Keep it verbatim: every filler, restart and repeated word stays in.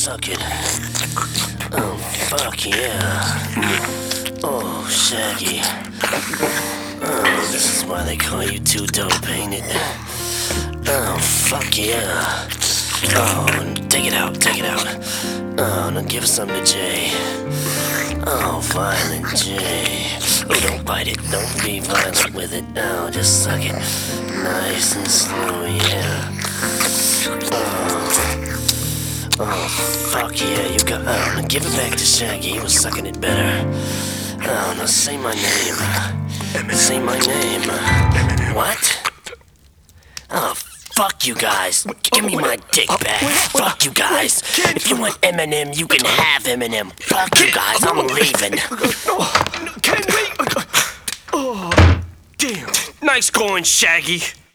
suck it. Oh, fuck yeah. Oh, Shaggy. Oh, this is why they call you Too Dope, ain't it? Oh, fuck yeah. Oh, take it out, take it out. Oh, now give some to Jay. Oh, Violent J. Oh, don't bite it, don't be violent with it. Oh, just suck it. Nice and slow, yeah. Oh, oh fuck yeah, you got... Oh, now give it back to Shaggy, he was sucking it better. Oh, now say my name. Say my name. What? Oh, fuck you guys. Give me my dick back. Fuck you guys. If you want Eminem, you can have Eminem. Fuck you guys, I'm leaving. Can we? Oh, damn. Nice going, Shaggy.